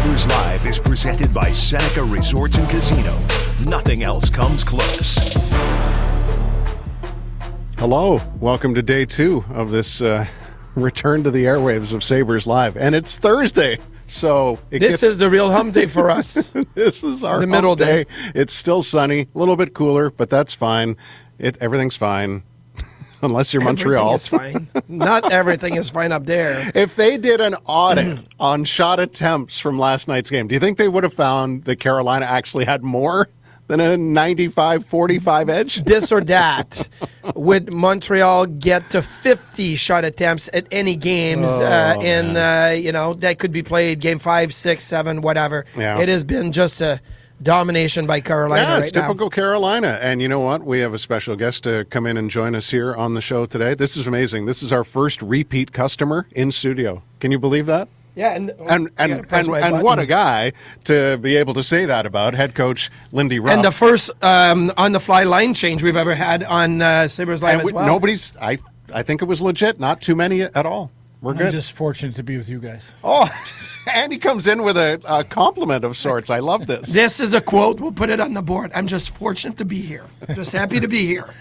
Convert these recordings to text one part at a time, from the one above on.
Sabres Live is presented by Seneca Resorts and Casinos. Nothing else comes close. Hello, welcome to day 2 of this return to the airwaves of Sabres Live. And it's Thursday, so this is the real hump day for us. This is our middle day. It's still sunny, a little bit cooler, but that's fine. Everything's fine. Unless you're Montreal. Everything is fine. Not everything is fine up there. If they did an audit on shot attempts from last night's game, do you think they would have found that Carolina actually had more than a 95-45 edge? This or that. Would Montreal get to 50 shot attempts at any games that could be played game 5, 6, 7, whatever. Yeah. It has been just a domination by Carolina Yeah, it's right typical now. Carolina. And you know what? We have a special guest to come in and join us here on the show today. This is amazing. This is our first repeat customer in studio. Can you believe that? Yeah, and what a guy to be able to say that about head coach Lindy Ruff. And the first on-the-fly line change we've ever had on Sabres Live as well. Nobody's. I think it was legit. Not too many at all. We're good. I'm just fortunate to be with you guys. Oh, and he comes in with a compliment of sorts. I love this. This is a quote. We'll put it on the board. I'm just fortunate to be here. Just happy to be here.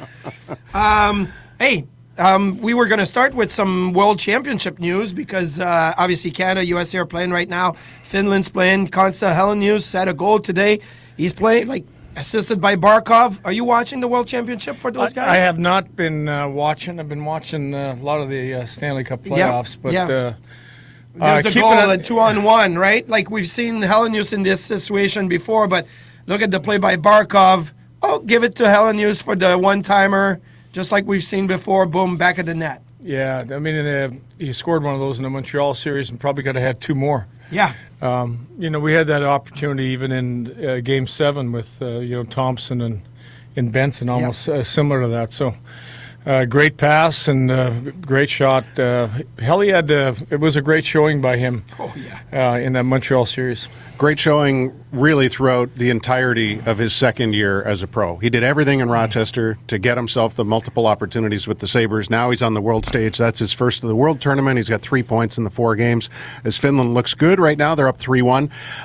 We were going to start with some World Championship news because obviously Canada, USA are playing right now. Finland's playing. Konsta Helenius set a goal today. He's playing assisted by Barkov. Are you watching the World Championship for those guys? I have not been watching. I've been watching a lot of the Stanley Cup playoffs. There's the goal at 2-on-1, right? Like we've seen Helenius in this situation before, but look at the play by Barkov. Oh, give it to Helenius for the one-timer. Just like we've seen before, boom, back of the net. Yeah, I mean, he scored one of those in the Montreal series and probably could have had 2 more. Yeah. We had that opportunity even in Game 7 with, Thompson and Benson, almost similar to that. So, great pass and great shot. It was a great showing by him in that Montreal series. Great showing really throughout the entirety of his second year as a pro. He did everything in Rochester to get himself the multiple opportunities with the Sabres. Now he's on the world stage. That's his first of the world tournament. He's got 3 points in the 4 games. As Finland looks good right now, they're up 3-1.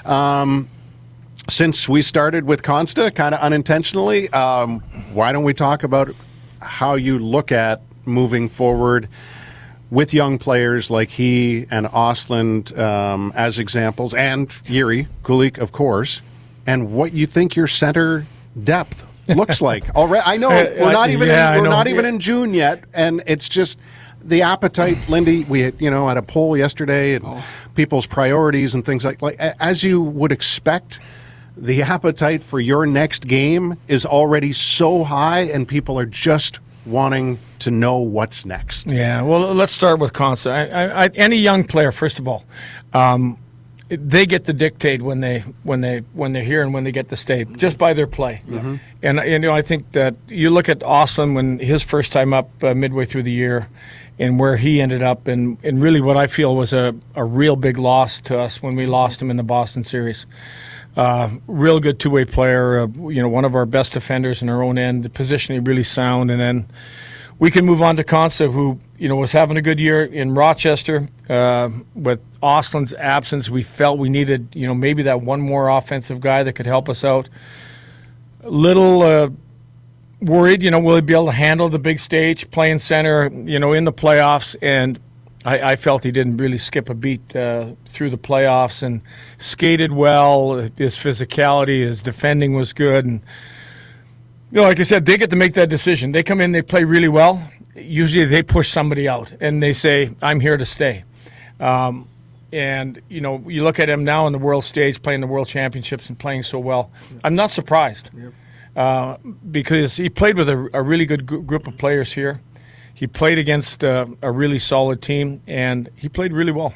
Since we started with Konsta, kind of unintentionally, why don't we talk about how you look at moving forward with young players like he and Ostlund as examples, and Jiri Kulich, of course, and what you think your center depth looks like. Already, I know we're not even in June yet, and it's just the appetite. Lindy, we had a poll yesterday and people's priorities and things like as you would expect. The appetite for your next game is already so high, and people are just wanting to know what's next. Yeah, well, let's start with Konsta. Any young player, first of all, they get to dictate when they're here and when they get to stay, just by their play. Mm-hmm. And I think that you look at Austin when his first time up midway through the year, and where he ended up, and really what I feel was a real big loss to us when we lost him in the Boston series. Real good two-way player, one of our best defenders in our own end, the positioning really sound, and then we can move on to Konsta, who was having a good year in Rochester. With Ostlund's absence, we felt we needed maybe that one more offensive guy that could help us out. Little worried, will he be able to handle the big stage, playing center, in the playoffs, and I felt he didn't really skip a beat through the playoffs and skated well. His physicality, his defending was good. And, like I said, they get to make that decision. They come in, they play really well. Usually they push somebody out and they say, I'm here to stay. And, you look at him now on the world stage, playing the world championships and playing so well. I'm not surprised because he played with a really good group of players here. He played against a really solid team, and he played really well.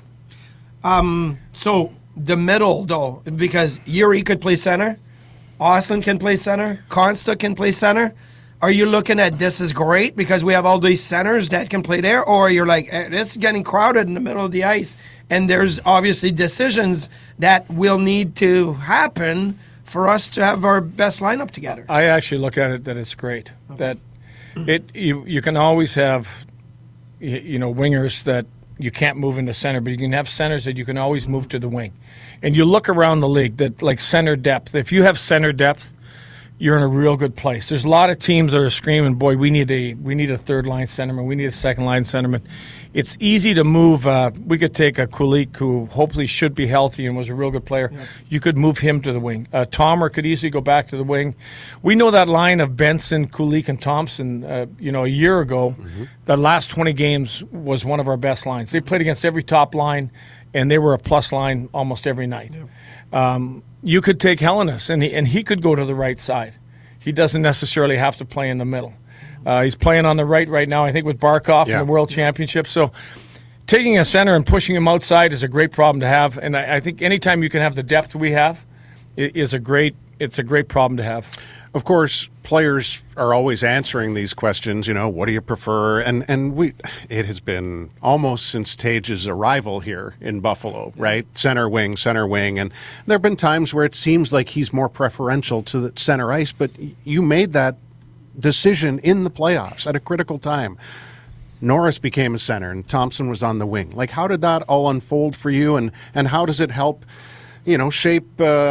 So the middle, though, because Jiri could play center, Ostlund can play center, Konsta can play center. Are you looking at this is great because we have all these centers that can play there, or you're like, it's getting crowded in the middle of the ice, and there's obviously decisions that will need to happen for us to have our best lineup together? I actually look at it that it's great. Okay. That you can always have wingers that you can't move into center, but you can have centers that you can always move to the wing. And you look around the league, that like center depth. If you have center depth, you're in a real good place. There's a lot of teams that are screaming, boy, we need a third line centerman, we need a second line centerman. It's easy to move. We could take a Kulich, who hopefully should be healthy and was a real good player. Yeah. You could move him to the wing. Tomer could easily go back to the wing. We know that line of Benson, Kulich, and Thompson, a year ago, the last 20 games was one of our best lines. They played against every top line, and they were a plus line almost every night. Yeah. You could take Hellenis, and he could go to the right side. He doesn't necessarily have to play in the middle. He's playing on the right now, I think, with Barkov in the World Championship. So taking a center and pushing him outside is a great problem to have. And I think anytime you can have the depth we have, it's a great problem to have. Of course, players are always answering these questions, what do you prefer? And it has been almost since Tage's arrival here in Buffalo, right? Center wing. And there have been times where it seems like he's more preferential to the center ice, but you made that decision in the playoffs at a critical time. Norris became a center and Thompson was on the wing. Like, how did that all unfold for you, and how does it help, shape,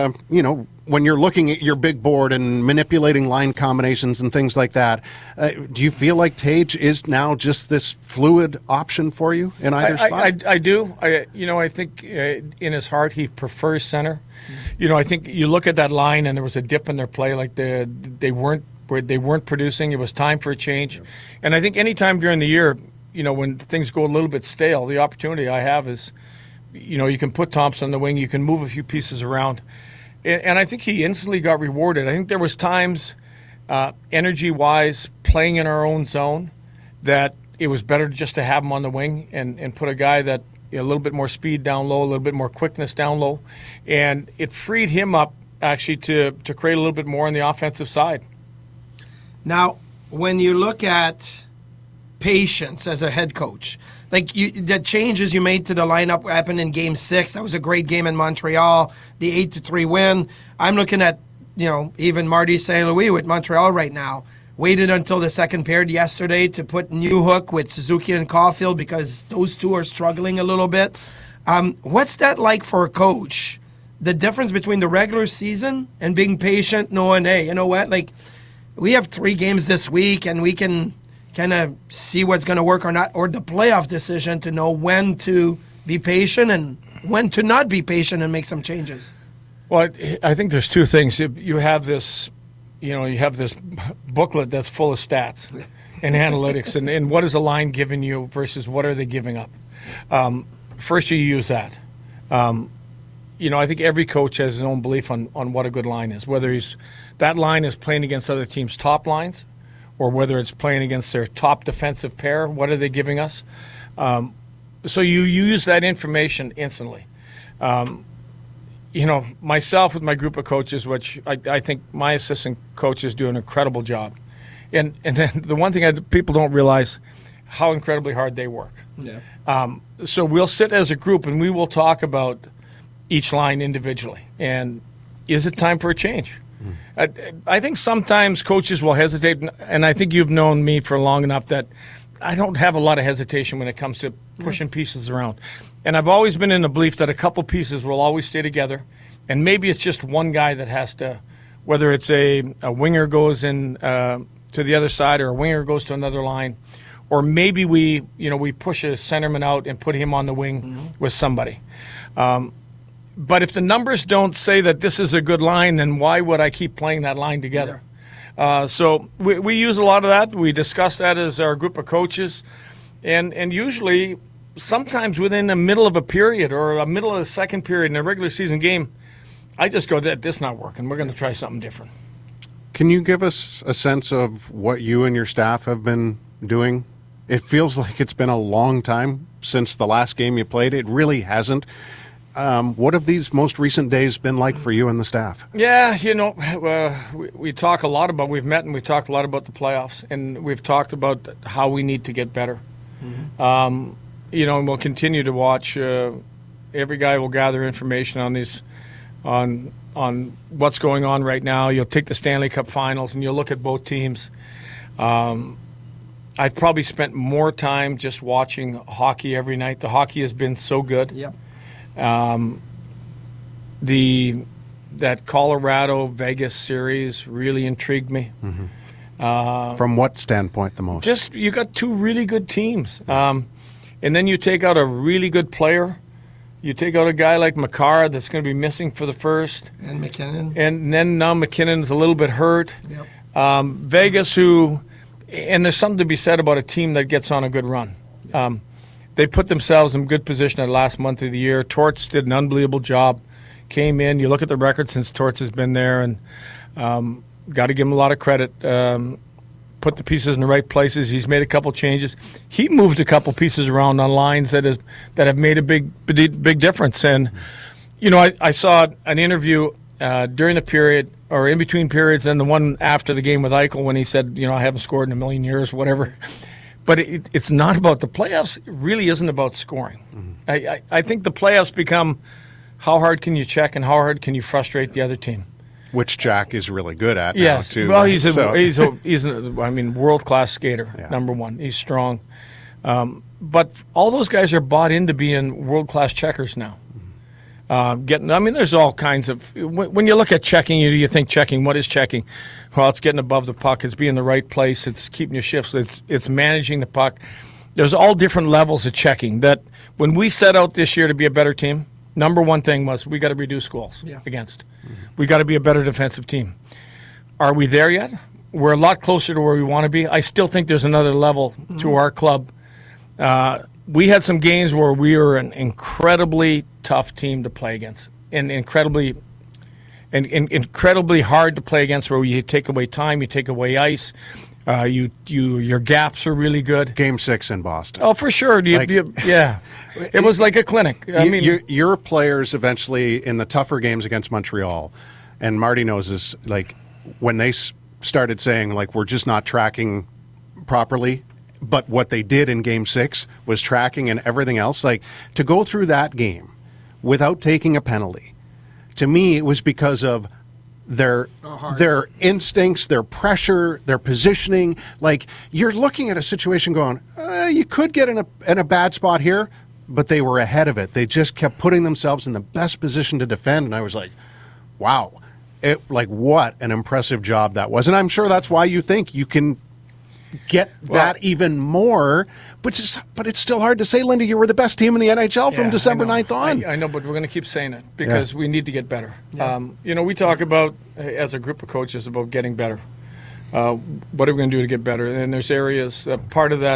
when you're looking at your big board and manipulating line combinations and things like that? Do you feel like Tage is now just this fluid option for you in either spot? I do. I think in his heart he prefers center. I think you look at that line and there was a dip in their play, like they weren't producing. It was time for a change. Yeah. And I think any time during the year, when things go a little bit stale, the opportunity I have is, you can put Thompson on the wing, you can move a few pieces around. And I think he instantly got rewarded. I think there was times, energy-wise, playing in our own zone, that it was better just to have him on the wing and put a guy that a little bit more speed down low, a little bit more quickness down low. And it freed him up, actually, to create a little bit more on the offensive side. Now, when you look at patience as a head coach, like the changes you made to the lineup happened in Game 6. That was a great game in Montreal, the 8-3 win. I'm looking at, even Marty St. Louis with Montreal right now. Waited until the second period yesterday to put Newhook with Suzuki and Caulfield because those two are struggling a little bit. What's that like for a coach? The difference between the regular season and being patient, knowing, hey, you know what, like, we have 3 games this week, and we can kind of see what's going to work or not, or the playoff decision to know when to be patient and when to not be patient and make some changes. Well, I think there's 2 things. You have this, you have this booklet that's full of stats and analytics, and what is a line giving you versus what are they giving up. First, you use that. I think every coach has his own belief on what a good line is, whether that line is playing against other teams' top lines or whether it's playing against their top defensive pair. What are they giving us? So you use that information instantly. Myself with my group of coaches, which I think my assistant coaches do an incredible job. And then the one thing people don't realize, how incredibly hard they work. Yeah. So we'll sit as a group and we will talk about each line individually. And is it time for a change? I think sometimes coaches will hesitate, and I think you've known me for long enough that I don't have a lot of hesitation when it comes to pushing pieces around. And I've always been in the belief that a couple pieces will always stay together, and maybe it's just one guy that has to, whether it's a winger goes in to the other side or a winger goes to another line, or maybe we push a centerman out and put him on the wing with somebody. But if the numbers don't say that this is a good line, then why would I keep playing that line together? So we use a lot of that. We discuss that as our group of coaches. And usually, sometimes within the middle of a period or a middle of the second period in a regular season game, I just go, this is not working. We're going to try something different. Can you give us a sense of what you and your staff have been doing? It feels like it's been a long time since the last game you played. It really hasn't. What have these most recent days been like for you and the staff? Yeah, we talk a lot about, we've met and we've talked a lot about the playoffs, and we've talked about how we need to get better. And we'll continue to watch. Every guy will gather information on these, on what's going on right now. You'll take the Stanley Cup Finals and you'll look at both teams. I've probably spent more time just watching hockey every night. The hockey has been so good. Yep. That Colorado Vegas series really intrigued me. From what standpoint the most? Just you got two really good teams, and then you take out a really good player. You take out a guy like Makar that's going to be missing for the first, And McKinnon. and then now McKinnon's a little bit hurt. Yep. Vegas, and there's something to be said about a team that gets on a good run. They put themselves in good position at last month of the year. Torts did an unbelievable job. Came in. You look at the record since Torts has been there, and got to give him a lot of credit. Put the pieces in the right places. He's made a couple changes. He moved a couple pieces around on lines that have made a big difference. And I saw an interview during the period or in between periods, and the one after the game with Eichel when he said, I haven't scored in a million years, whatever. But it's not about the playoffs. It really isn't about scoring. I think the playoffs become how hard can you check and how hard can you frustrate the other team. Which Jack is really good at Yes. now, too. Well, right? he's a world-class skater, Yeah. number one. He's strong. But all those guys are bought into being world-class checkers now. There's all kinds of – when you look at checking, you think checking. What is checking? Well, it's getting above the puck. It's being in the right place. It's keeping your shifts. It's managing the puck. There's all different levels of checking. That when we set out this year to be a better team, number one thing was we got to reduce goals against. We got to be a better defensive team. Are we there yet? We're a lot closer to where we want to be. I still think there's another level to our club. We had some games where we were an incredibly tough team to play against, and incredibly hard to play against. Where you take away time, you take away ice. Your gaps are really good. Game 6 in Boston. Oh, for sure. Yeah, it was like a clinic. Your players eventually in the tougher games against Montreal, and Marty knows this. Like when they started saying like we're just not tracking properly, but what they did in Game 6 was tracking and everything else. Like to go through that game without taking a penalty, to me it was because of their instincts, their pressure, their positioning. Like you're looking at a situation going, you could get in a bad spot here, but they were ahead of it. They just kept putting themselves in the best position to defend, and I was like, wow, what an impressive job that was. And I'm sure that's why you think you can get that even more. But it's still hard to say, Linda, you were the best team in the NHL from December 9th on. I know, but we're going to keep saying it because we need to get better. Yeah. We talk about, as a group of coaches, about getting better. What are we going to do to get better? And there's areas, part of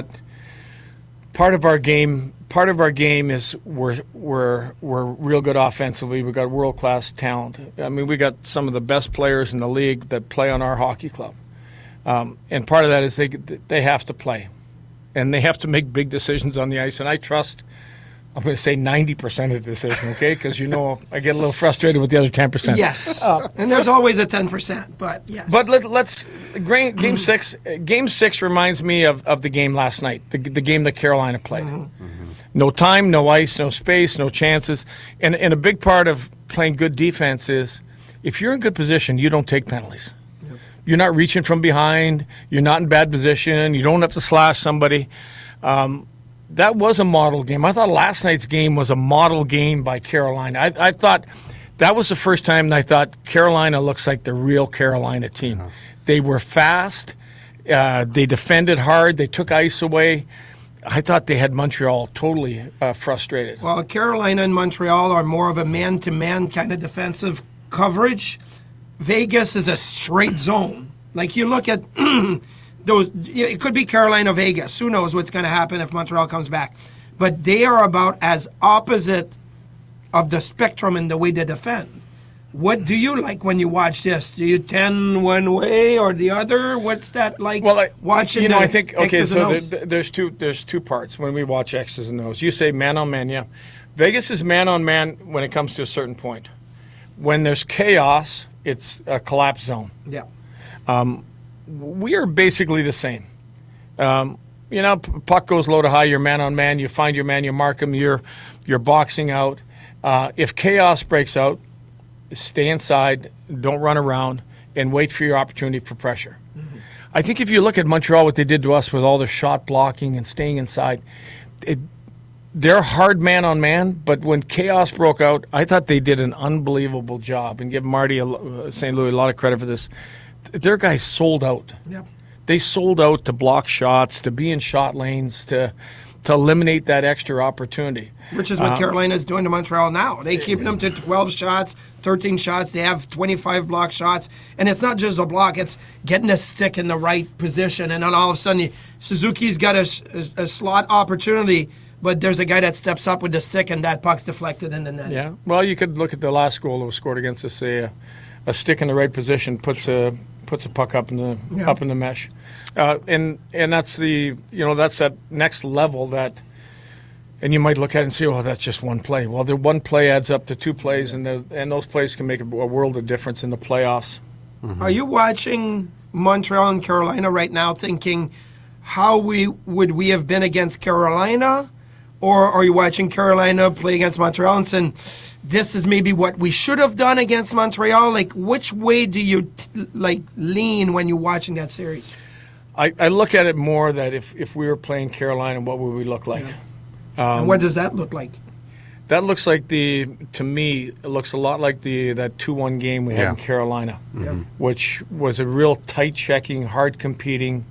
our game is we're real good offensively. We've got world-class talent. We got some of the best players in the league that play on our hockey club. And part of that is they have to play, and they have to make big decisions on the ice. And I trust, I'm going to say 90% of the decision, okay? Because I get a little frustrated with the other 10%. Yes, and there's always a 10%, but yes. But let's Game 6. Game 6 reminds me of the game last night, the game that Carolina played. No time, no ice, no space, no chances, and a big part of playing good defense is if you're in good position, you don't take penalties. You're not reaching from behind. You're not in bad position. You don't have to slash somebody. That was a model game. I thought last night's game was a model game by Carolina. I thought that was the first time that I thought Carolina looks like the real Carolina team. They were fast. They defended hard. They took ice away. I thought they had Montreal totally frustrated. Well, Carolina and Montreal are more of a man-to-man kind of defensive coverage. Vegas is a straight zone. Like you look at those, it could be Carolina, Vegas. Who knows what's going to happen if Montreal comes back? But they are about as opposite of the spectrum in the way they defend. What do you like when you watch this? Do you tend one way or the other? What's that like? Well, watching. I think X's and O's? there's two parts when we watch X's and O's. You say man on man, yeah. Vegas is man on man when it comes to a certain point. When there's chaos, it's a collapse zone. Yeah. We are basically the same. Puck goes low to high, you're man on man, you find your man, you mark him, you're boxing out. If chaos breaks out, stay inside, don't run around, and wait for your opportunity for pressure. I think if you look at Montreal, what they did to us with all their shot blocking and staying inside, they're hard man on man, but when chaos broke out, I thought they did an unbelievable job, and give Marty St. Louis a lot of credit for this. Their guys sold out. Yep. They sold out to block shots, to be in shot lanes, to eliminate that extra opportunity. Which is what Carolina's doing to Montreal now. They keep them to 12 shots, 13 shots. They have 25 block shots. And it's not just a block. It's getting a stick in the right position. And then all of a sudden, Suzuki's got a slot opportunity, but there's a guy that steps up with the stick, and that puck's deflected in the net. Yeah. Well, you could look at the last goal that was scored against us. A stick in the right position puts a puck up in the mesh. And that's that's that next level that. And you might look at it and say, oh, that's just one play. Well, the one play adds up to two plays, and those plays can make a world of difference in the playoffs. Mm-hmm. Are you watching Montreal and Carolina right now thinking, how would we have been against Carolina? Or are you watching Carolina play against Montreal and saying, this is maybe what we should have done against Montreal? Like, which way do you lean when you're watching that series? I look at it more that if we were playing Carolina, what would we look like? Yeah. And what does that look like? That looks like to me, it looks a lot like that 2-1 game we had in Carolina, which was a real tight checking, hard competing.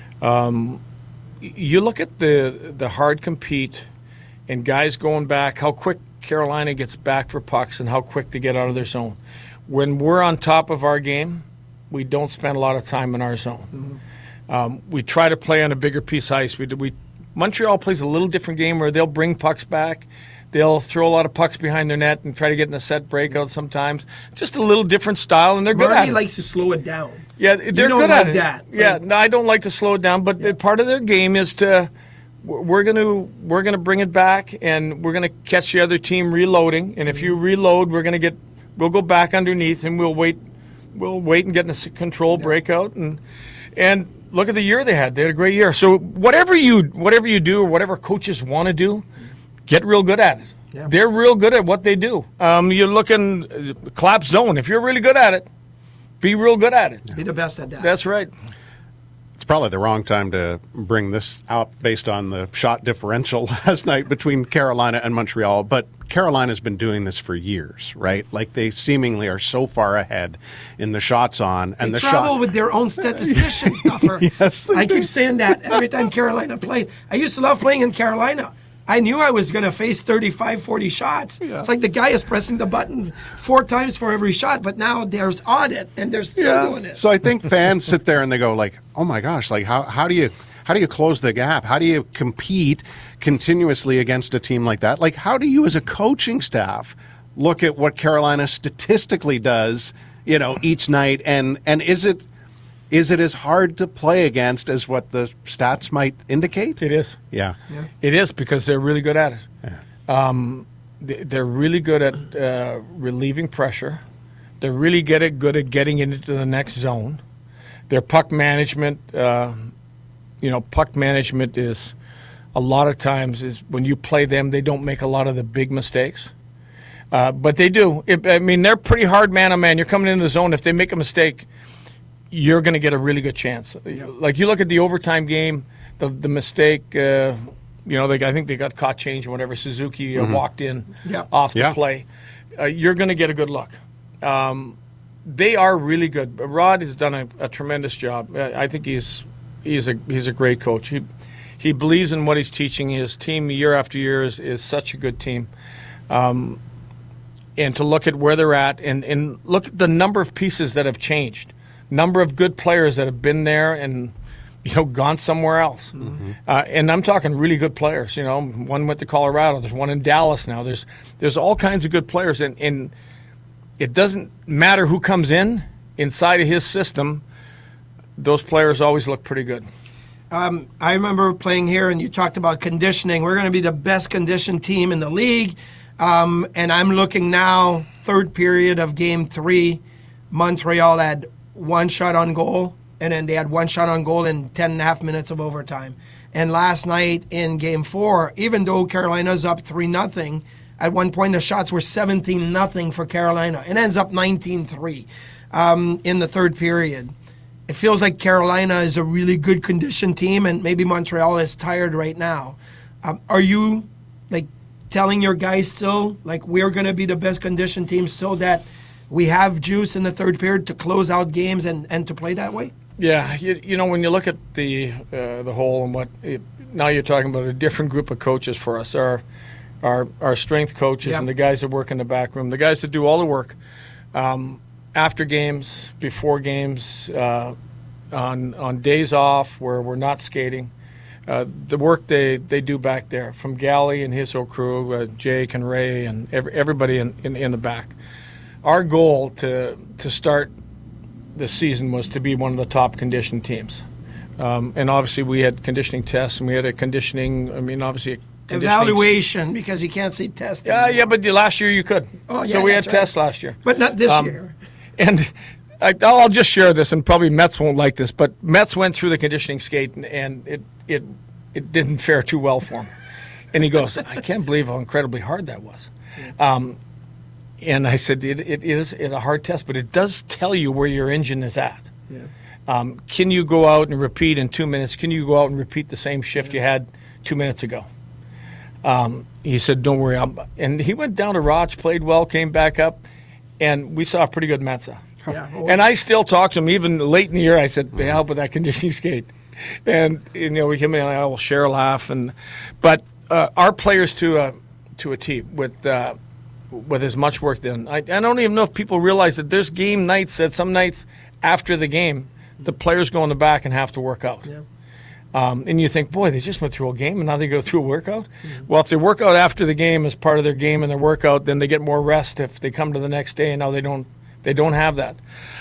You look at the hard compete and guys going back, how quick Carolina gets back for pucks and how quick they get out of their zone. When we're on top of our game, we don't spend a lot of time in our zone. We try to play on a bigger piece of ice. Montreal plays a little different game where they'll bring pucks back. They'll throw a lot of pucks behind their net and try to get in a set breakout sometimes. Just a little different style, and they're good at it. Marty likes to slow it down. Yeah, they're good at it. That. Yeah, no, I don't like to slow it down, but part of their game is we're gonna bring it back, and we're gonna catch the other team reloading. And if you reload, we'll go back underneath, and we'll wait and get in a control breakout and. Look at the year they had. They had a great year. So whatever you do or whatever coaches want to do, get real good at it. Yeah. They're real good at what they do. You look in collapse zone. If you're really good at it, be real good at it. Be the best at that. That's right. It's probably the wrong time to bring this out based on the shot differential last night between Carolina and Montreal, but Carolina's been doing this for years, right? Like, they seemingly are so far ahead in the shots on and they travel with their own statisticians, Duffer. Yes, I keep saying that every time Carolina plays. I used to love playing in Carolina. I knew I was going to face 35, 40 shots. Yeah. It's like the guy is pressing the button 4 times for every shot, but now there's audit, and they're still doing it. So I think fans sit there and they go like, oh my gosh, like how do you close the gap? How do you compete continuously against a team like that? Like, how do you as a coaching staff look at what Carolina statistically does, each night, and is it as hard to play against as what the stats might indicate? It is. Yeah. It is, because they're really good at it. Yeah. They're really good at relieving pressure. They're really good at getting into the next zone. Their puck management, puck management is a lot of times is when you play them, they don't make a lot of the big mistakes. But they do. They're pretty hard man-on-man. You're coming into the zone. If they make a mistake, you're going to get a really good chance. Yep. Like, you look at the overtime game, the mistake, I think they got caught change or whatever. Suzuki walked in off the play. You're going to get a good look. They are really good. Rod has done a tremendous job. I think he's a great coach. He believes in what he's teaching. His team year after year is such a good team. And to look at where they're at and look at the number of pieces that have changed. Number of good players that have been there and gone somewhere else. Mm-hmm. And I'm talking really good players. One went to Colorado. There's one in Dallas now. There's all kinds of good players, and it doesn't matter who comes inside of his system. Those players always look pretty good. I remember playing here, and you talked about conditioning. We're going to be the best conditioned team in the league. And I'm looking now, third period of Game 3, Montreal had 1 shot on goal, and then they had 1 shot on goal in 10.5 minutes of overtime. And last night in Game 4, even though Carolina's up 3-0, at one point the shots were 17-0 for Carolina. It ends up 19-3 in the third period. it feels like Carolina is a really good conditioned team, and maybe Montreal is tired right now. Are you like telling your guys still like we're going to be the best conditioned team so that we have juice in the third period to close out games and to play that way? Yeah, you know, when you look at the whole and now you're talking about a different group of coaches for us. Our strength coaches and the guys that work in the back room, the guys that do all the work after games, before games, on days off where we're not skating. The work they do back there, from Gally and his whole crew, Jake and Ray and everybody in the back. Our goal to start the season was to be one of the top conditioned teams. And obviously we had conditioning tests, and we had a conditioning, obviously evaluation, because you can't see testing. Yeah, but last year you could. Oh, yeah, so we had that's right. tests last year. But not this year. And I'll just share this, and probably Mets won't like this, but Mets went through the conditioning skate, and it didn't fare too well for him. And he goes, I can't believe how incredibly hard that was. And I said, it is a hard test, but it does tell you where your engine is at. Yeah. Can you go out and repeat in 2 minutes? Can you go out and repeat the same shift you had 2 minutes ago? He said, don't worry. And he went down to Roch, played well, came back up, and we saw a pretty good Metsa. Yeah. And I still talk to him, even late in the year. I said, hey, help with that conditioning skate. And, him and I will share a laugh. But our players to a T with as much work done. I don't even know if people realize that there's game nights, that some nights after the game, the players go in the back and have to work out. Yeah. And you think, boy, they just went through a game and now they go through a workout? Mm-hmm. Well, if they work out after the game as part of their game and their workout, then they get more rest if they come to the next day, and now they don't have that.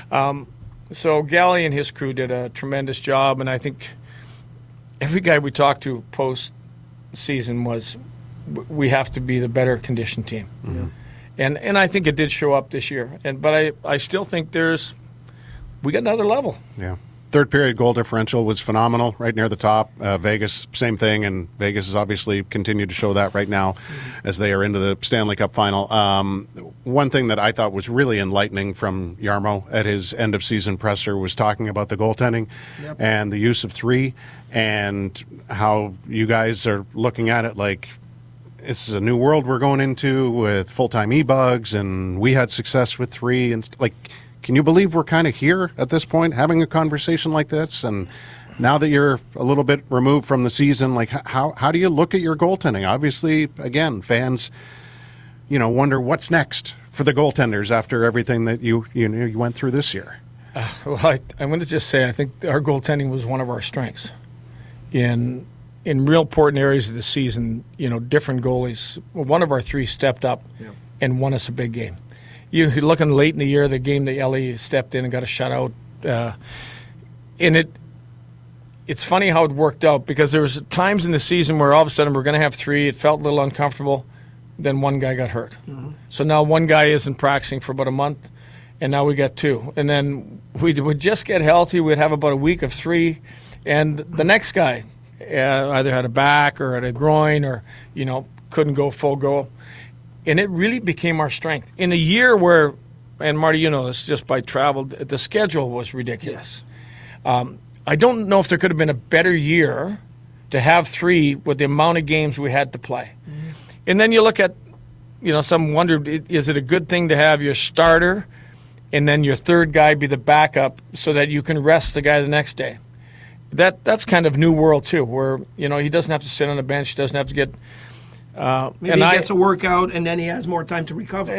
So Gally and his crew did a tremendous job, and I think every guy we talked to post-season was, we have to be the better conditioned team. Mm-hmm. And I think it did show up this year. But I still think we got another level. Yeah. Third period goal differential was phenomenal, right near the top. Vegas, same thing, and Vegas has obviously continued to show that right now as they are into the Stanley Cup final. One thing that I thought was really enlightening from Jarmo at his end-of-season presser was talking about the goaltending and the use of three, and how you guys are looking at it like this is a new world we're going into with full-time e-bugs, and we had success with three, and can you believe we're kind of here at this point having a conversation like this? And now that you're a little bit removed from the season, like how do you look at your goaltending? Obviously, again, fans, wonder what's next for the goaltenders after everything that you went through this year. Well, I'm going to just say I think our goaltending was one of our strengths. In real important areas of the season, different goalies. One of our three stepped up and won us a big game. You're looking late in the year, the game that Ellie stepped in and got a shutout. And it's funny how it worked out, because there was times in the season where all of a sudden we're going to have three. It felt a little uncomfortable. Then one guy got hurt. Mm-hmm. So now one guy isn't practicing for about a month, and now we got two. And then we would just get healthy. We'd have about a week of three, and the next guy either had a back or had a groin or, couldn't go full go. And it really became our strength. In a year where, and Marty, this just by travel, the schedule was ridiculous. I don't know if there could have been a better year to have three with the amount of games we had to play. Mm-hmm. And then you look at, some wondered, is it a good thing to have your starter and then your third guy be the backup so that you can rest the guy the next day? That's kind of new world too, where, he doesn't have to sit on the bench, doesn't have to get... Maybe he gets a workout and then he has more time to recover.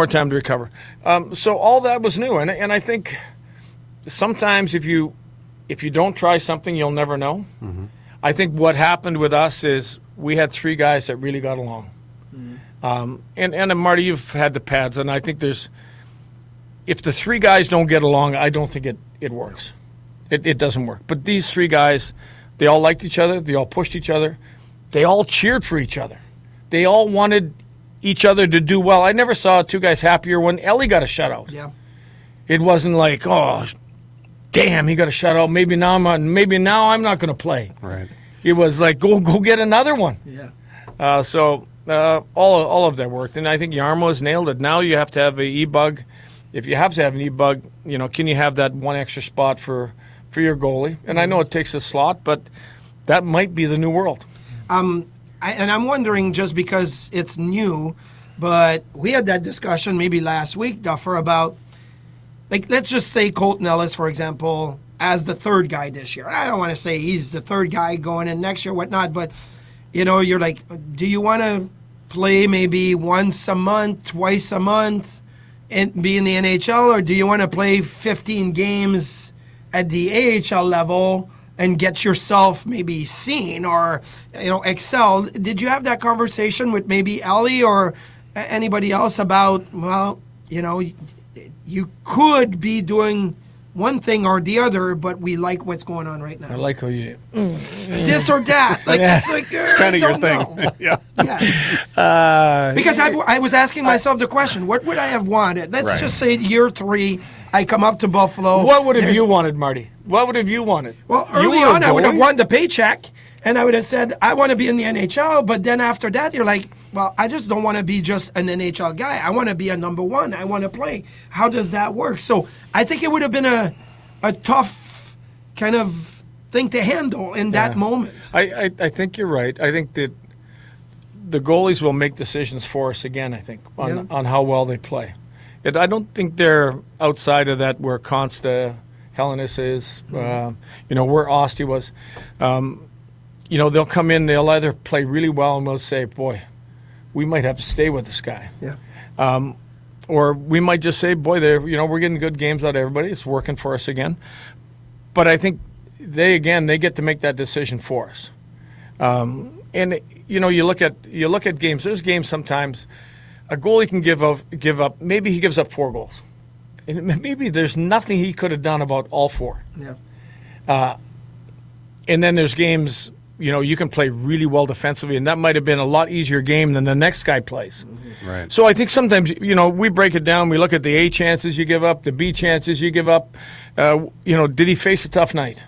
So all that was new, and I think sometimes if you don't try something, you'll never know. Mm-hmm. I think what happened with us is we had three guys that really got along. Mm-hmm. And Marty, you've had the pads, and I think if the three guys don't get along, I don't think it works. It doesn't work. But these three guys, they all liked each other. They all pushed each other. They all cheered for each other. They all wanted each other to do well. I never saw two guys happier when Ellie got a shutout. Yeah. It wasn't like, oh, damn, he got a shutout. Maybe now I'm not going to play. Right. It was like, go get another one. Yeah. So all of that worked, and I think Jarmo has nailed it. Now you have to have an e-bug. If you have to have an e-bug, can you have that one extra spot for for your goalie. And I know it takes a slot, but that might be the new world. And I'm wondering, just because it's new, but we had that discussion maybe last week, Duffer, about, like, let's just say Colton Ellis, for example, as the third guy this year. I don't want to say he's the third guy going in next year, whatnot, but, you're like, do you want to play maybe once a month, twice a month, and be in the NHL, or do you want to play 15 games at the AHL level and get yourself maybe seen or excel? Did you have that conversation with maybe Ellie or anybody else about, well, you could be doing one thing or the other, but we like what's going on right now. I like how you... This or that. Like, It's kind of your thing. Yeah. Because I was asking myself the question, what would I have wanted? Let's just say year 3, I come up to Buffalo. What would have you wanted, Marty? What would have you wanted? Well, You early were a on, I would have goalie. won the paycheck, and I would have said, I want to be in the NHL. But then after that, you're like, well, I just don't want to be just an NHL guy. I want to be a number one. I want to play. How does that work? So I think it would have been a tough kind of thing to handle in that moment. I think you're right. I think that the goalies will make decisions for us again, I think, on how well they play. I don't think they're outside of that where Consta, Hellenis is, where Ostie was. They'll come in, they'll either play really well and we'll say, boy, we might have to stay with this guy. Yeah. Or we might just say, boy, we're getting good games out of everybody. It's working for us again. But I think they get to make that decision for us. And you look at games. There's games sometimes a goalie can give up. Maybe he gives up 4 goals, and maybe there's nothing he could have done about all 4. Yeah. And then there's games. You can play really well defensively, and that might have been a lot easier game than the next guy plays. Right. So I think sometimes, we break it down. We look at the A chances you give up, the B chances you give up. Did he face a tough night?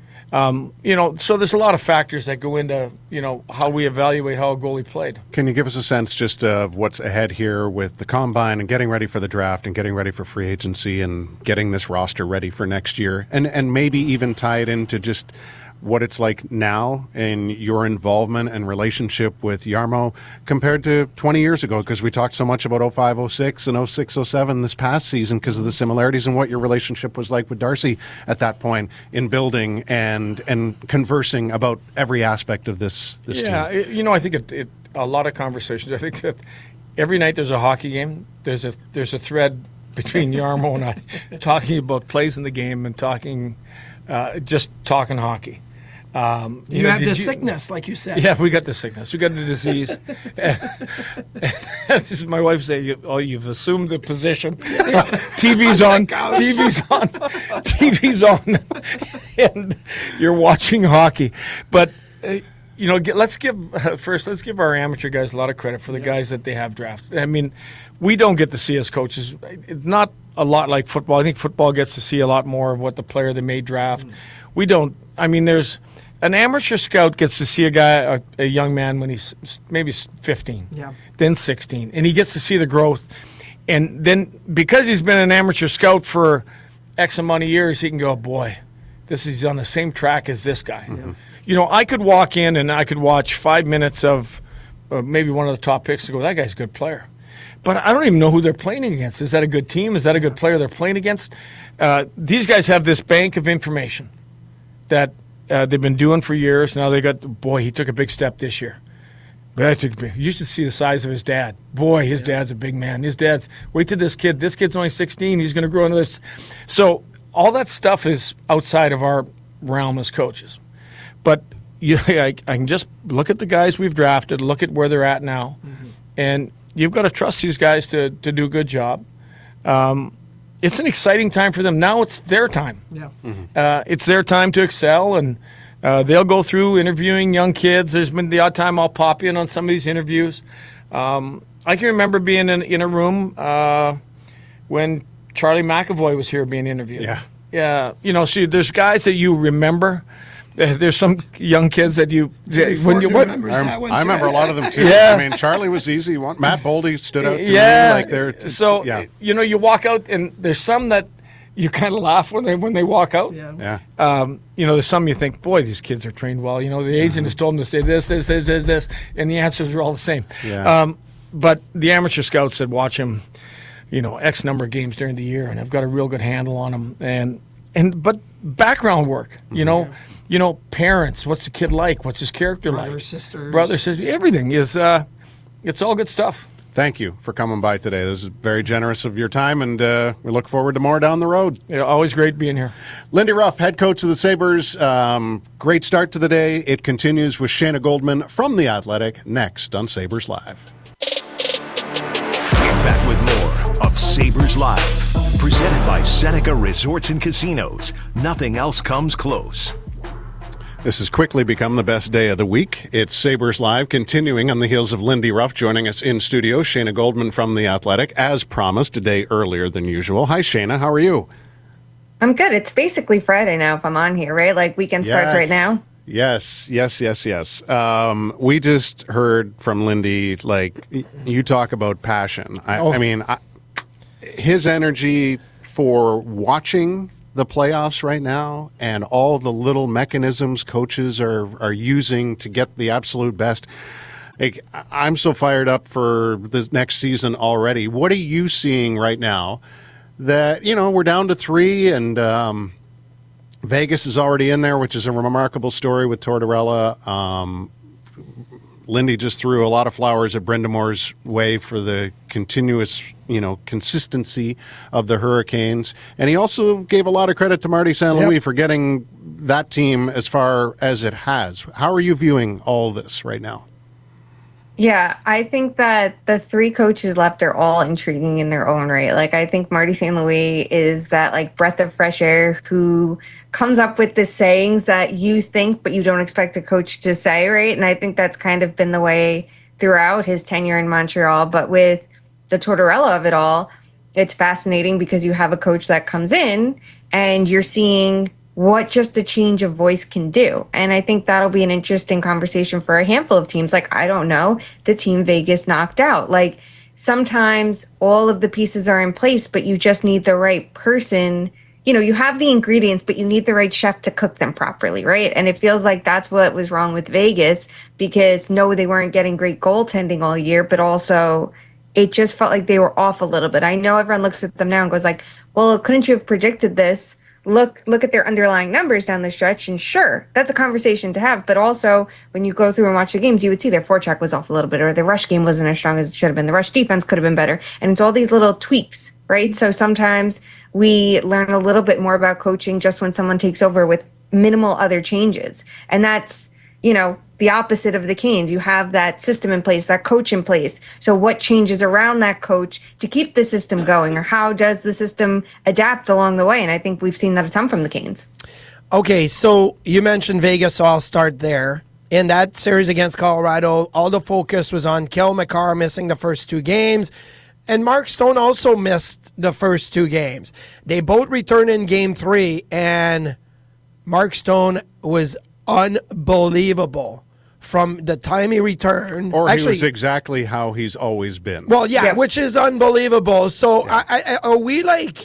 So there's a lot of factors that go into, how we evaluate how a goalie played. Can you give us a sense just of what's ahead here with the Combine and getting ready for the draft and getting ready for free agency and getting this roster ready for next year? And maybe even tie it into just what it's like now in your involvement and relationship with Jarmo compared to 20 years ago, because we talked so much about 05, 06 and 06, 07 this past season because of the similarities and what your relationship was like with Darcy at that point in building and conversing about every aspect of this team. I think a lot of conversations. I think that every night there's a hockey game. There's a thread between Jarmo and I talking about plays in the game and talking hockey. You have the sickness, like you said. Yeah, we got the sickness. We got the disease. This is my wife saying, you've assumed the position. TV's on. TV's on. And you're watching hockey. But, let's give our amateur guys a lot of credit for the guys that they have drafted. I mean, we don't get to see as coaches. It's not a lot like football. I think football gets to see a lot more of what the player they may draft. We don't. I mean, there's an amateur scout gets to see a young man when he's maybe 15, then 16, and he gets to see the growth. And then because he's been an amateur scout for X amount of years, he can go, boy, he's on the same track as this guy. Mm-hmm. I could walk in and I could watch 5 minutes of maybe one of the top picks and go, that guy's a good player. But I don't even know who they're playing against. Is that a good team? Is that a good player they're playing against? These guys have this bank of information that they've been doing for years. Now they got, boy, he took a big step this year. You should see the size of his dad. Boy, his dad's a big man. Wait till this kid's only 16. He's going to grow into this. So all that stuff is outside of our realm as coaches. But I can just look at the guys we've drafted, look at where they're at now, and you've got to trust these guys to do a good job. It's an exciting time for them. Now it's their time. Yeah. It's their time to excel, and they'll go through interviewing young kids. There's been the odd time I'll pop in on some of these interviews. I can remember being in a room when Charlie McAvoy was here being interviewed. Yeah. See, there's guys that you remember. There's some young kids that I remember a lot of them too. Yeah. I mean, Charlie was easy. Matt Boldy stood out to me. Yeah. Like you walk out and there's some that you kind of laugh when they walk out. Yeah. Yeah. There's some you think, boy, these kids are trained well. The agent has told them to say this, and the answers are all the same. Yeah. But the amateur scout said, watch him, X number of games during the year, and I've got a real good handle on him. But background work, parents, what's the kid like? What's his character like? Brother, sisters, everything is, it's all good stuff. Thank you for coming by today. This is very generous of your time, and we look forward to more down the road. Yeah, always great being here. Lindy Ruff, head coach of the Sabres. Great start to the day. It continues with Shayna Goldman from The Athletic next on Sabres Live. We're back with more of Sabres Live, presented by Seneca Resorts and Casinos. Nothing else comes close. This has quickly become the best day of the week. It's Sabres Live, continuing on the heels of Lindy Ruff joining us in studio. Shayna Goldman from The Athletic, as promised, a day earlier than usual. Hi, Shayna. How are you? I'm good. It's basically Friday now if I'm on here, right? Like weekend starts right now. Yes. We just heard from Lindy, you talk about passion. I mean, his energy for watching the playoffs right now and all the little mechanisms coaches are using to get the absolute best. I'm so fired up for the next season already. What are you seeing right now that, we're down to 3 and Vegas is already in there, which is a remarkable story with Tortorella. Lindy just threw a lot of flowers at Brenda Moore's way for the continuous, consistency of the Hurricanes. And he also gave a lot of credit to Marty St. Louis for getting that team as far as it has. How are you viewing all this right now? Yeah, I think that the 3 coaches left are all intriguing in their own right. I think Marty St. Louis is that breath of fresh air who comes up with the sayings that you think but you don't expect a coach to say, right? And I think that's kind of been the way throughout his tenure in Montreal. But with the Tortorella of it all, it's fascinating because you have a coach that comes in and you're seeing what just a change of voice can do. And I think that'll be an interesting conversation for a handful of teams. I don't know, the team Vegas knocked out. Sometimes all of the pieces are in place, but you just need the right person. You have the ingredients, but you need the right chef to cook them properly, right? And it feels like that's what was wrong with Vegas because, no, they weren't getting great goaltending all year, but also it just felt like they were off a little bit. I know everyone looks at them now and goes well, couldn't you have predicted this? Look at their underlying numbers down the stretch, and sure, that's a conversation to have. But also, when you go through and watch the games, you would see their forecheck was off a little bit, or the rush game wasn't as strong as it should have been. The rush defense could have been better. And it's all these little tweaks, right? So sometimes we learn a little bit more about coaching just when someone takes over with minimal other changes. And that's, the opposite of the Canes. You have that system in place, that coach in place. So what changes around that coach to keep the system going, or how does the system adapt along the way? And I think we've seen that a ton from the Canes. Okay, so you mentioned Vegas, so I'll start there. In that series against Colorado, all the focus was on Cale Makar missing the first 2 games, and Mark Stone also missed the first 2 games. They both returned in Game 3, and Mark Stone was unbelievable. From the time he returned. Or he was exactly how he's always been. Well, yeah. Which is unbelievable. So are we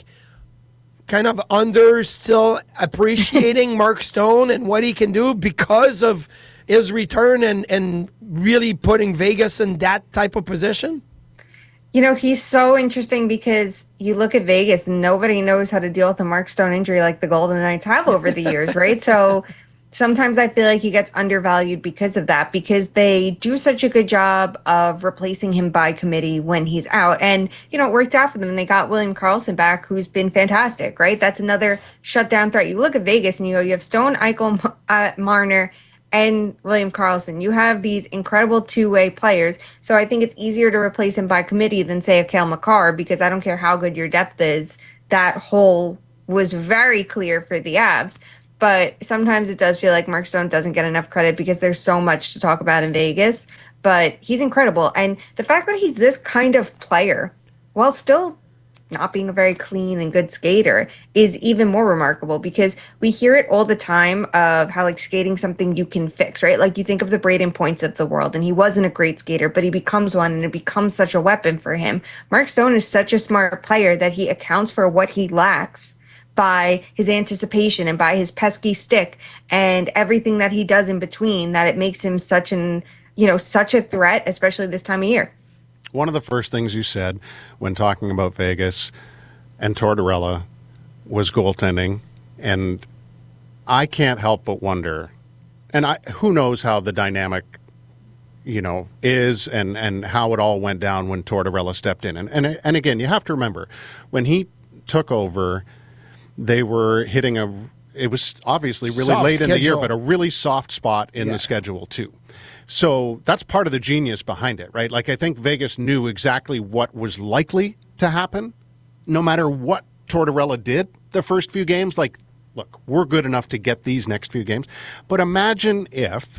kind of still appreciating Mark Stone and what he can do because of his return and really putting Vegas in that type of position? He's so interesting because you look at Vegas and nobody knows how to deal with a Mark Stone injury like the Golden Knights have over the years, right? So sometimes I feel like he gets undervalued because of that, because they do such a good job of replacing him by committee when he's out. And, it worked out for them. They got William Karlsson back, who's been fantastic, right? That's another shutdown threat. You look at Vegas and you have Stone, Eichel, Marner, and William Karlsson. You have these incredible two-way players. So I think it's easier to replace him by committee than, say, a Cale Makar, because I don't care how good your depth is. That hole was very clear for the Avs. But sometimes it does feel like Mark Stone doesn't get enough credit because there's so much to talk about in Vegas. But he's incredible. And the fact that he's this kind of player, while still not being a very clean and good skater, is even more remarkable, because we hear it all the time of how skating something you can fix, right? You think of the Braden Points of the world, and he wasn't a great skater, but he becomes one, and it becomes such a weapon for him. Mark Stone is such a smart player that he accounts for what he lacks by his anticipation and by his pesky stick and everything that he does in between that it makes him such a threat, especially this time of year. One of the first things you said when talking about Vegas and Tortorella was goaltending, and I can't help but wonder, and who knows how the dynamic, is and how it all went down when Tortorella stepped in. And again, you have to remember, when he took over, they were hitting it was obviously really soft late in the year, schedule. but a really soft spot in the schedule too. So that's part of the genius behind it, right? Like, I think Vegas knew exactly what was likely to happen, no matter what Tortorella did the first few games. Like, look, we're good enough to get these next few games. But imagine if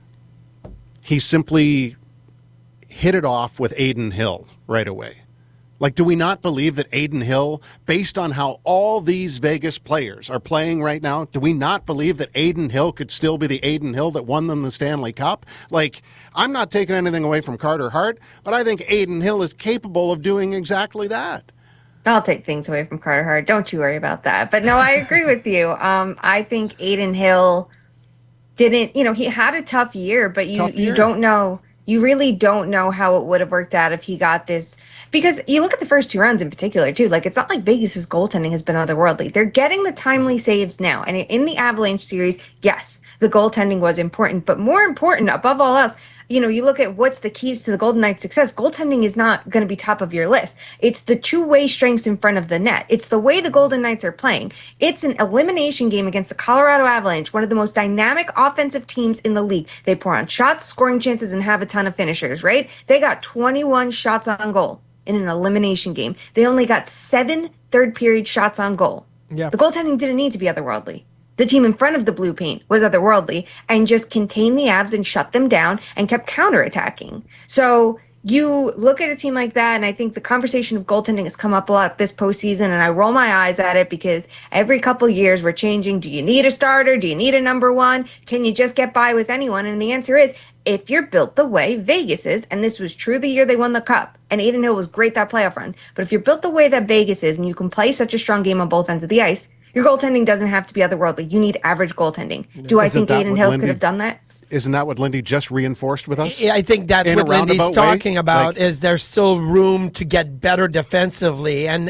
he simply hit it off with Adin Hill right away. Like, do we not believe that Adin Hill, based on how all these Vegas players are playing right now, do we not believe that Adin Hill could still be the Adin Hill that won them the Stanley Cup? Like, I'm not taking anything away from Carter Hart, but I think Adin Hill is capable of doing exactly that. I'll take things away from Carter Hart. Don't you worry about that. But no, I agree with you. I think Adin Hill didn't, he had a tough year, but you don't know. You really don't know how it would have worked out if he got this. Because you look at the first 2 rounds in particular, too. Like, it's not like Vegas's goaltending has been otherworldly. They're getting the timely saves now. And in the Avalanche series, yes, the goaltending was important. But more important, above all else, you look at what's the keys to the Golden Knights' success. Goaltending is not going to be top of your list. It's the two-way strengths in front of the net. It's the way the Golden Knights are playing. It's an elimination game against the Colorado Avalanche, one of the most dynamic offensive teams in the league. They pour on shots, scoring chances, and have a ton of finishers, right? They got 21 shots on goal in an elimination game. They only got 7 third-period shots on goal. Yeah. The goaltending didn't need to be otherworldly. The team in front of the blue paint was otherworldly and just contained the Avs and shut them down and kept counterattacking. So you look at a team like that, and I think the conversation of goaltending has come up a lot this postseason, and I roll my eyes at it because every couple years we're changing. Do you need a starter? Do you need a number one? Can you just get by with anyone? And the answer is, if you're built the way Vegas is, and this was true the year they won the Cup, and Adin Hill was great that playoff run, but if you're built the way that Vegas is and you can play such a strong game on both ends of the ice, your goaltending doesn't have to be otherworldly. You need average goaltending. Do I think Adin Hill could have done that? Isn't that what Lindy just reinforced with us? Yeah, I think that's what Lindy's talking about, is there's still room to get better defensively. And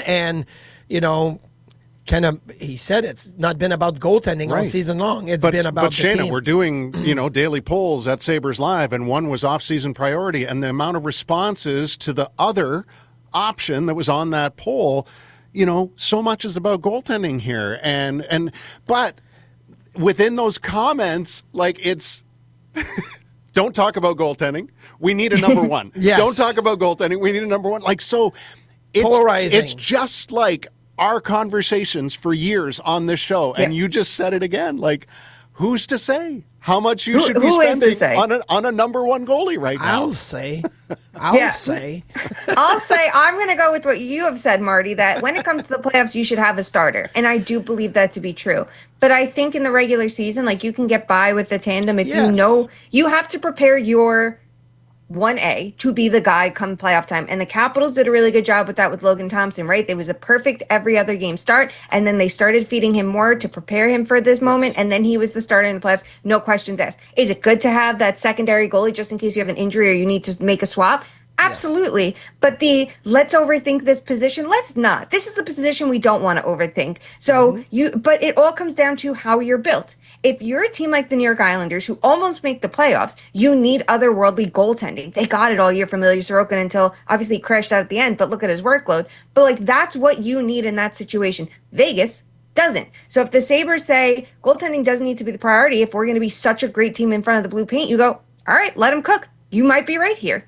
kind of, he said it's not been about goaltending all season long. It's been about the Shayna, team. we're doing, daily polls at Sabres Live, and one was off-season priority, and the amount of responses to the other option that was on that poll, so much is about goaltending here. But within those comments, like, it's don't talk about goaltending. We need a number one. Yes. Don't talk about goaltending. We need a number one. Like, so Polarizing. It's just like our conversations for years on this show. And you just said it again. Like, who's to say how much you should be spending on a number one goalie right now? I'll say. I'll say I'm going to go with what you have said, Marty, that when it comes to the playoffs, you should have a starter. And I do believe that to be true. But I think in the regular season, like, you can get by with the tandem if you have to prepare your 1A to be the guy come playoff time. And the Capitals did a really good job with that with Logan Thompson, right? There was a perfect every other game start, and then they started feeding him more to prepare him for this moment, and then he was the starter in the playoffs. No questions asked. Is it good to have that secondary goalie just in case you have an injury or you need to make a swap? Absolutely. Yes. But let's overthink this position. Let's not. This is the position we don't want to overthink. So but it all comes down to how you're built. If you're a team like the New York Islanders who almost make the playoffs, you need otherworldly goaltending. They got it all year from Ilya Sorokin until obviously he crashed out at the end, but look at his workload. But like, that's what you need in that situation. Vegas doesn't. So if the Sabres say goaltending doesn't need to be the priority, if we're going to be such a great team in front of the blue paint, you go, all right, let them cook. You might be right here.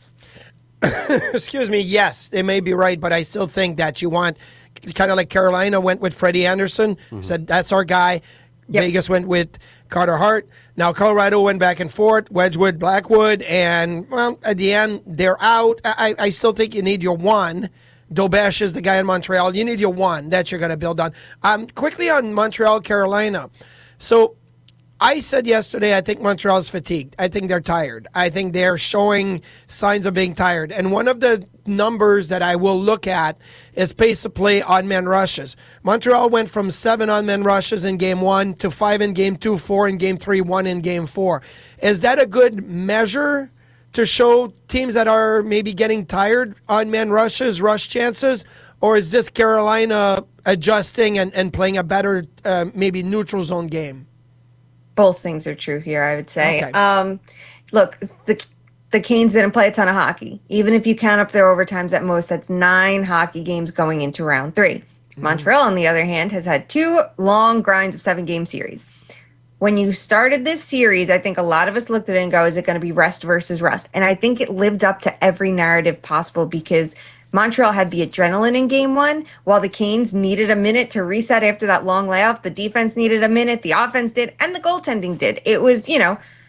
Excuse me. Yes, it may be right, but I still think that you want, kind of like Carolina went with Freddie Anderson, said that's our guy. Yep. Vegas went with Carter Hart. Now Colorado went back and forth, Wedgwood, Blackwood, and well, at the end they're out. I still think you need your one. Dobesh is the guy in Montreal. You need your one that you're going to build on. Quickly on Montreal, Carolina. So I said yesterday, I think Montreal's fatigued. I think they're tired. I think they're showing signs of being tired. And one of the numbers that I will look at is pace of play on man rushes. Montreal went from 7 on man rushes in game 1 to 5 in game 2, 4 in game 3, 1 in game 4. Is that a good measure to show teams that are maybe getting tired on man rushes, rush chances? Or is this Carolina adjusting and playing a better maybe neutral zone game? Both things are true here, I would say. Okay. Look, the Canes didn't play a ton of hockey. Even if you count up their overtimes at most, that's 9 hockey games going into round 3. Montreal, on the other hand, has had 2 long grinds of 7-game series. When you started this series, I think a lot of us looked at it and go, is it going to be rest versus rust? And I think it lived up to every narrative possible because Montreal had the adrenaline in game 1, while the Canes needed a minute to reset after that long layoff. The defense needed a minute, the offense did, and the goaltending did. It was, it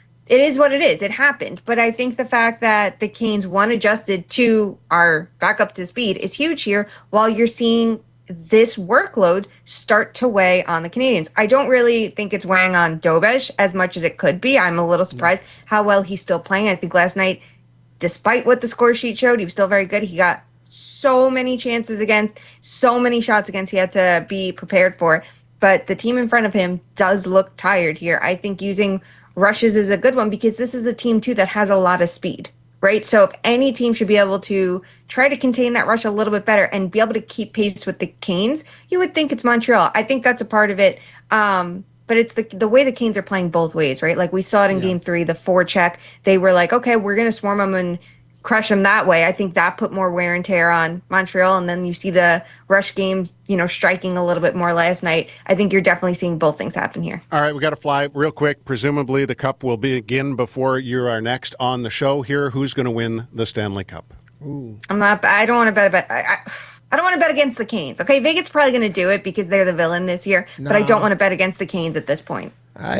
is what it is. It happened. But I think the fact that the Canes, adjusted to are back up to speed is huge here, while you're seeing this workload start to weigh on the Canadians. I don't really think it's weighing on Dobesh as much as it could be. I'm a little surprised how well he's still playing. I think last night, despite what the score sheet showed, he was still very good. He got so many chances against, so many shots against he had to be prepared for. But the team in front of him does look tired here. I think using rushes is a good one because this is a team, too, that has a lot of speed, right? So if any team should be able to try to contain that rush a little bit better and be able to keep pace with the Canes, you would think it's Montreal. I think that's a part of it. But it's the way the Canes are playing both ways, right? Like we saw it in game 3, the forecheck. They were like, okay, we're going to swarm them and crush them that way. I think that put more wear and tear on Montreal. And then you see the rush games, striking a little bit more last night. I think you're definitely seeing both things happen here. All right, we got to fly real quick. Presumably the Cup will begin before you are next on the show here. Who's going to win the Stanley Cup? I don't want to bet I don't want to bet against the Canes. Okay, Vegas is probably going to do it because they're the villain this year, but I don't want to bet against the Canes at this point.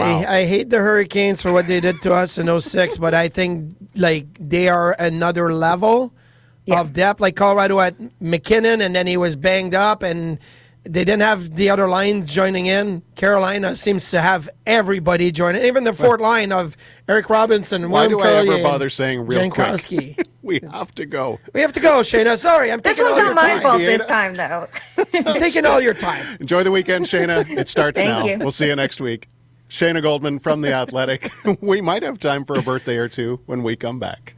I hate the Hurricanes for what they did to us in 06, but I think they are another level of depth. Like Colorado had McKinnon, and then he was banged up, and they didn't have the other line joining in. Carolina seems to have everybody joining, even the fourth line of Eric Robinson. Why William do Curlier, I ever bother saying real Jankowski. quick? We have to go. We have to go, Shayna. Sorry, I'm This taking all one's your not my time. fault this time, though. I'm taking all your time. Enjoy the weekend, Shayna. It starts Thank now. you. We'll see you next week. Shayna Goldman from The Athletic. We might have time for a birthday or two when we come back.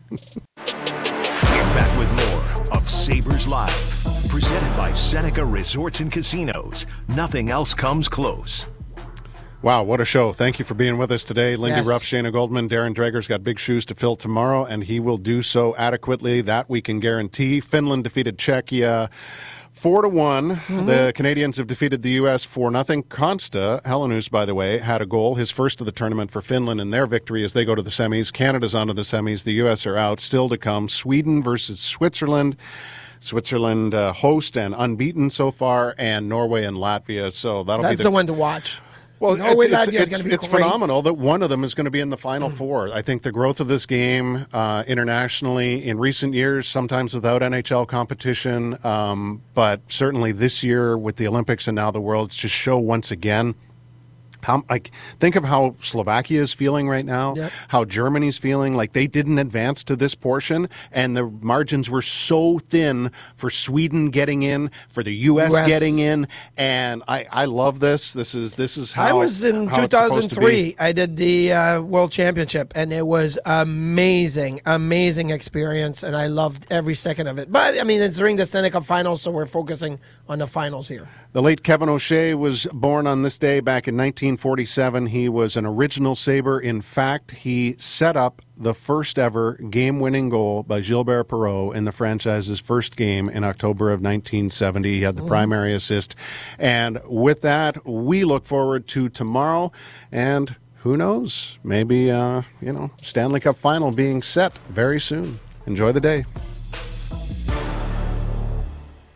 Back with more of Sabres Live. Presented by Seneca Resorts and Casinos. Nothing else comes close. Wow, what a show. Thank you for being with us today. Lindy Yes. Ruff, Shayna Goldman, Darren Dreger's got big shoes to fill tomorrow, and he will do so adequately. That we can guarantee. Finland defeated Czechia 4-1. The Canadians have defeated the U.S. 4-0. Konsta, Helenius, by the way, had a goal, his first of the tournament for Finland in their victory as they go to the semis. Canada's on to the semis. The U.S. are out. Still to come. Sweden versus Switzerland. Switzerland host and unbeaten so far, and Norway and Latvia. So That's the one to watch. Well, Norway, Latvia is gonna be it's great. phenomenal that one of them is going to be in the Final Four. I think the growth of this game internationally in recent years, sometimes without NHL competition, but certainly this year with the Olympics and now the Worlds, just show once again think of how Slovakia is feeling right now, how Germany's feeling. Like they didn't advance to this portion, and the margins were so thin for Sweden getting in, for the U.S. getting in, and I love this. This is how I was in how it's supposed to be. 2003. I did the World Championship, and it was amazing experience, and I loved every second of it. But I mean, it's during the Stanley Cup Finals, so we're focusing on the finals here. The late Kevin O'Shea was born on this day back in 1947. He was an original Sabre. In fact, he set up the first ever game-winning goal by Gilbert Perreault in the franchise's first game in October of 1970. He had the primary assist. And with that, we look forward to tomorrow. And who knows, maybe, Stanley Cup final being set very soon. Enjoy the day.